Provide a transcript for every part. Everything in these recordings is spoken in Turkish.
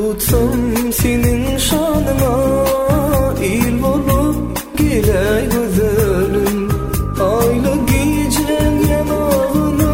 tutsam senin şanına, il bolup geley güzelim. Aylı gecen yanağına,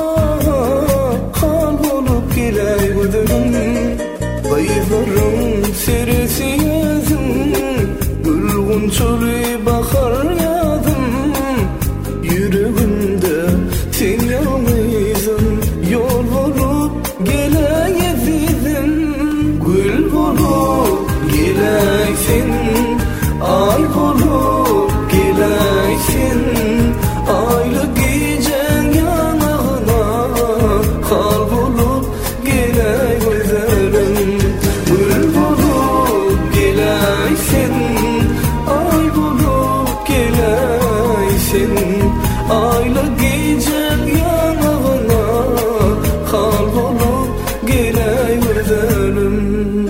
hal bolup geley güzelim. Bayırlarım serisi yazım, gülgün çölü bakar yazım. Yüreğimde sen yalnızım, yol bolup geley ezizim. Gül bolup geleysin, ay bolup geleysin. Aylı gecen yanağına, hal bolup geley güzelim. Gül bolup geleysin, ay bolup geleysin. Aylı gecen yanağına, hal bolup geley güzelim.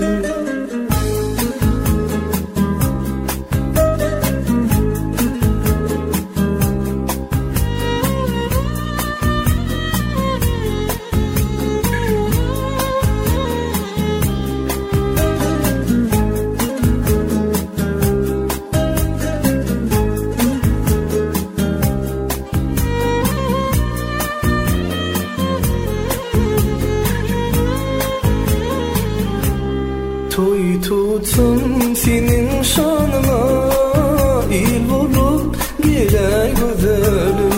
Toy tutsam senin şanına, il bolup geley güzelim.